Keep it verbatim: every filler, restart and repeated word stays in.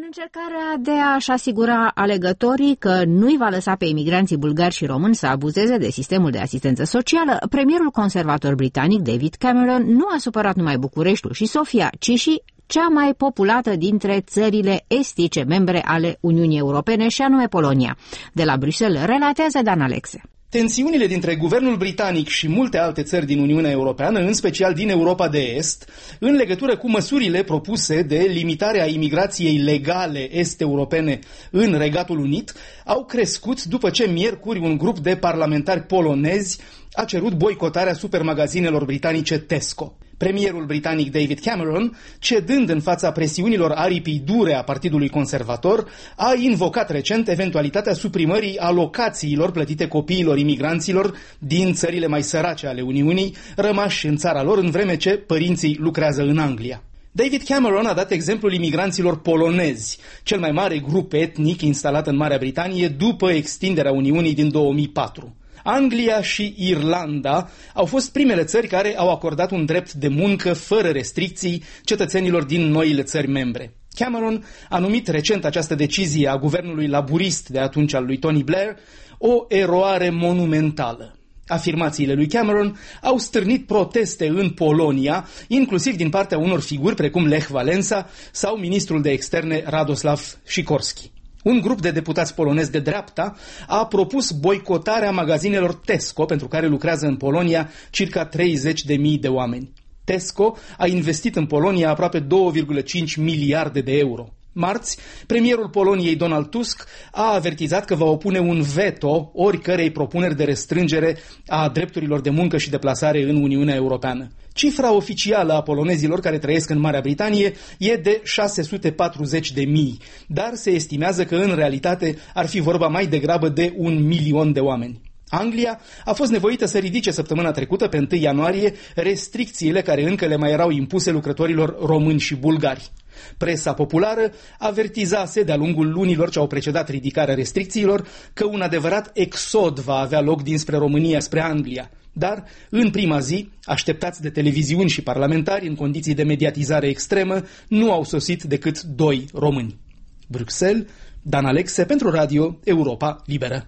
încercarea de a-și asigura alegătorii că nu-i va lăsa pe imigranții bulgari și români să abuzeze de sistemul de asistență socială, premierul conservator britanic David Cameron nu a supărat numai Bucureștiul și Sofia, ci și cea mai populată dintre țările estice membre ale Uniunii Europene, și anume Polonia. De la Bruxelles relatează Dan Alexe. Tensiunile dintre guvernul britanic și multe alte țări din Uniunea Europeană, în special din Europa de Est, în legătură cu măsurile propuse de limitare a imigrației legale est-europene în Regatul Unit, au crescut după ce miercuri un grup de parlamentari polonezi a cerut boicotarea supermagazinelor britanice Tesco. Premierul britanic David Cameron, cedând în fața presiunilor aripii dure a Partidului Conservator, a invocat recent eventualitatea suprimării alocațiilor plătite copiilor imigranților din țările mai sărace ale Uniunii, rămași în țara lor în vreme ce părinții lucrează în Anglia. David Cameron a dat exemplul imigranților polonezi, cel mai mare grup etnic instalat în Marea Britanie după extinderea Uniunii din două mii patru. Anglia și Irlanda au fost primele țări care au acordat un drept de muncă fără restricții cetățenilor din noile țări membre. Cameron a numit recent această decizie a guvernului laburist de atunci al lui Tony Blair o eroare monumentală. Afirmațiile lui Cameron au stârnit proteste în Polonia, inclusiv din partea unor figuri precum Lech Wałęsa sau ministrul de externe Radosław Sikorski. Un grup de deputați polonezi de dreapta a propus boicotarea magazinelor Tesco, pentru care lucrează în Polonia circa treizeci de mii de oameni. Tesco a investit în Polonia aproape două virgulă cinci miliarde de euro. Marți, premierul Poloniei Donald Tusk a avertizat că va opune un veto oricărei propuneri de restrângere a drepturilor de muncă și de plasare în Uniunea Europeană. Cifra oficială a polonezilor care trăiesc în Marea Britanie e de șase sute patruzeci de mii, dar se estimează că în realitate ar fi vorba mai degrabă de un milion de oameni. Anglia a fost nevoită să ridice săptămâna trecută, pe întâi ianuarie, restricțiile care încă le mai erau impuse lucrătorilor români și bulgari. Presa populară avertizase de-a lungul lunilor ce au precedat ridicarea restricțiilor că un adevărat exod va avea loc dinspre România spre Anglia. Dar, în prima zi, așteptați de televiziuni și parlamentari în condiții de mediatizare extremă, nu au sosit decât doi români. Bruxelles, Dan Alexe pentru Radio Europa Liberă.